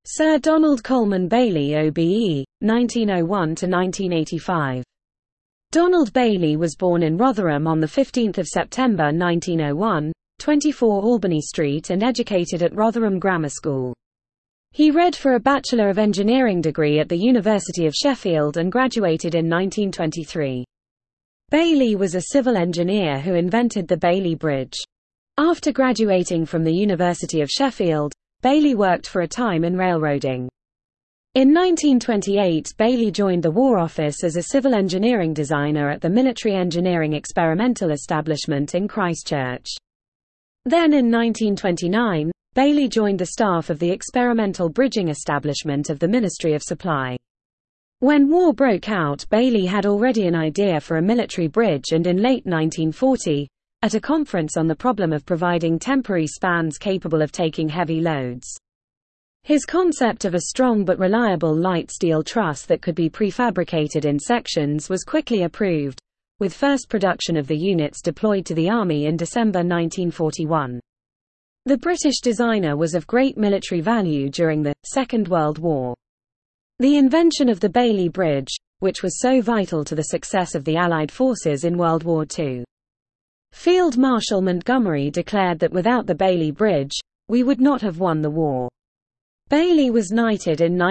Sir Donald Coleman Bailey OBE, 1901–1985. Donald Bailey was born in Rotherham on 15 September 1901, 24 Albany Street, and educated at Rotherham Grammar School. He read for a Bachelor of Engineering degree at the University of Sheffield and graduated in 1923. Bailey was a civil engineer who invented the Bailey Bridge. After graduating from the University of Sheffield, Bailey worked for a time in railroading. In 1928, Bailey joined the War Office as a civil engineering designer at the Military Engineering Experimental Establishment in Christchurch. Then in 1929, Bailey joined the staff of the Experimental Bridging Establishment of the Ministry of Supply. When war broke out, Bailey had already an idea for a military bridge, and in late 1940, at a conference on the problem of providing temporary spans capable of taking heavy loads, his concept of a strong but reliable light steel truss that could be prefabricated in sections was quickly approved, with first production of the units deployed to the Army in December 1941. The British designer was of great military value during the Second World War. The invention of the Bailey Bridge, which was so vital to the success of the Allied forces in World War II. Field Marshal Montgomery declared that without the Bailey Bridge, we would not have won the war. Bailey was knighted in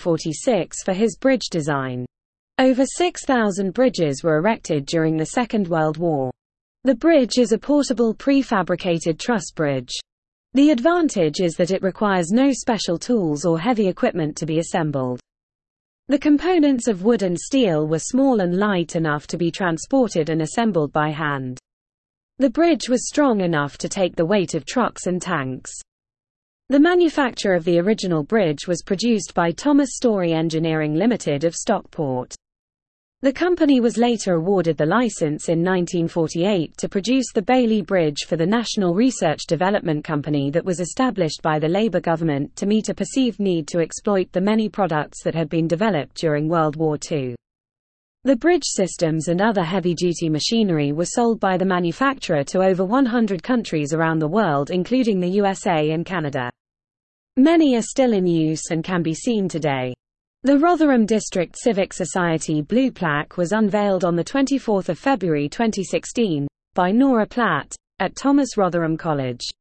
1946 for his bridge design. Over 6,000 bridges were erected during the Second World War. The bridge is a portable prefabricated truss bridge. The advantage is that it requires no special tools or heavy equipment to be assembled. The components of wood and steel were small and light enough to be transported and assembled by hand. The bridge was strong enough to take the weight of trucks and tanks. The manufacture of the original bridge was produced by Thomas Story Engineering Limited of Stockport. The company was later awarded the license in 1948 to produce the Bailey Bridge for the National Research Development Company that was established by the Labour government to meet a perceived need to exploit the many products that had been developed during World War II. The bridge systems and other heavy-duty machinery were sold by the manufacturer to over 100 countries around the world, including the USA and Canada. Many are still in use and can be seen today. The Rotherham District Civic Society Blue Plaque was unveiled on 24 February 2016, by Nora Platt, at Thomas Rotherham College.